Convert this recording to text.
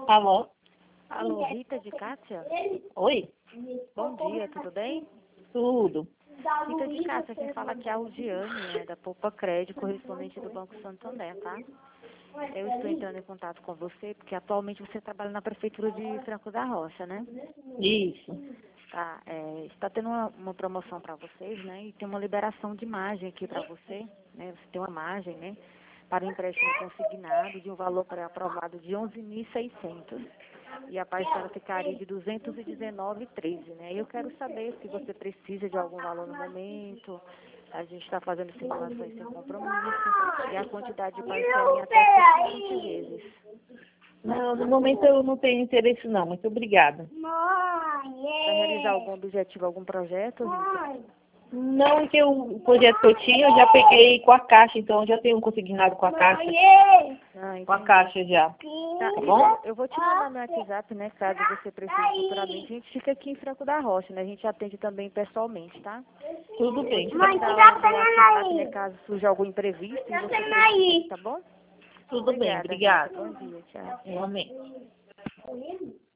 Alô? Alô, Rita de Cássia? Oi? Bom dia, tudo bem? Tudo. Rita de Cássia, quem fala aqui é a Aldiane, da Poupa Crédito, correspondente do Banco Santander, tá? Eu estou entrando em contato com você porque atualmente você trabalha na Prefeitura de Franco da Rocha, né? Isso. Tá, está tendo uma promoção para vocês, né? E tem uma liberação de margem aqui para você, né? Você tem uma margem, né? Para o empréstimo consignado de um valor pré-aprovado de 11.600 e a parcela ficaria de 219,13, né? Eu quero saber se você precisa de algum valor no momento. A gente está fazendo simulações sem compromisso e a quantidade de parcela em até 120 vezes. Não, no momento eu não tenho interesse não. Muito obrigada. Para realizar algum objetivo, algum projeto, Rita? Não, que o projeto que eu tinha, eu já peguei com a Caixa, então eu já tenho um consignado com a Caixa. Ah, Com a entendi. Caixa já. Tá, Tá bom? eu vou te mandar meu WhatsApp, né, caso você precise futuramente. A gente fica aqui em Franco da Rocha, né? A gente atende também pessoalmente, tá? Tudo bem. Te mandar o meu WhatsApp, né, caso surja algum imprevisto e você precise, tá bom? Tudo bem, Obrigada, Rita. obrigada. Bom dia, tchau. Igualmente.